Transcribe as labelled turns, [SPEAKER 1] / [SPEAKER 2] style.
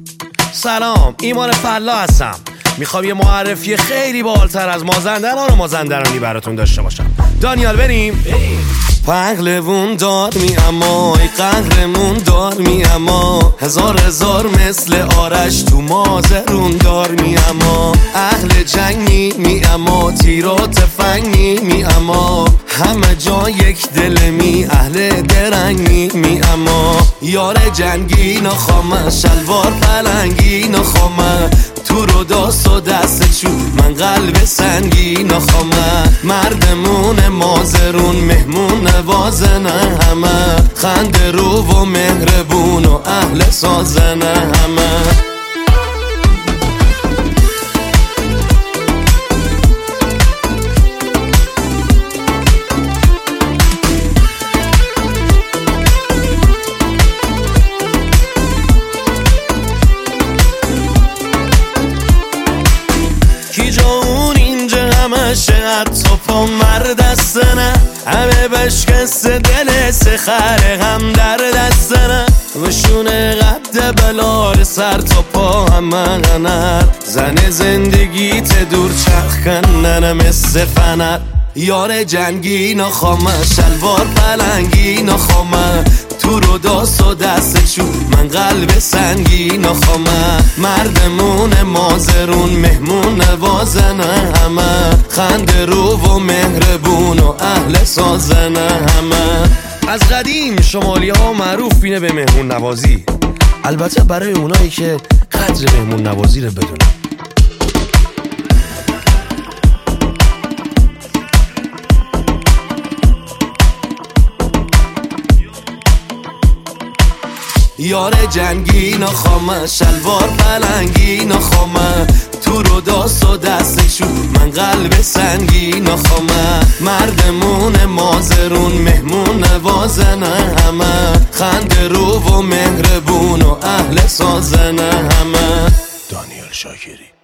[SPEAKER 1] سلام، ایمان فلا هستم. میخوام یه معرفی خیلی بالاتر از مازندران و مازندرانی براتون داشته باشم. دانیال بریم؟ پهلوون دار می اما ای قهرمون دار می اما هزار مثل آرش تو مازرون دار می اما اهل جنگی می اما تیر و تفنگی می اما همه جا یک دل می اهل درنگی می اما یار جنگی نخوامه شلوار پلنگی نخوامه تو رو داست و دست چون من قلب سنگی نخوامه مردمون مازرون مهمون نوازنه همه خنده رو و مهربون و اهل سازنه همه حتی پا مردستنه همه بشکست دل سخر هم در دستنه وشونه قد بلال سر تا پا همه غنر زن زندگیت دور چرخ کننه مثل فنر یار جنگی نخوامه شلوار پلنگی نخوامه تو رو داست و دست چون من قلب سنگی نخوامه مردمون مازرون مهمون نوازنه همه خنده رو و مهربون و اهل سازنه همه از قدیم شمالی ها معروف بینه به مهمون نوازی، البته برای اونایی که قدر مهمون نوازی رو بدونن. یار جنگی نخوامه شلوار پلنگی نخوامه تو رو داست و دستشون من قلب سنگی نخوامه مردمون مازرون مهمون نوازنه همه خنده رو و مهربون و اهل سازنه همه. دانیال شاکری.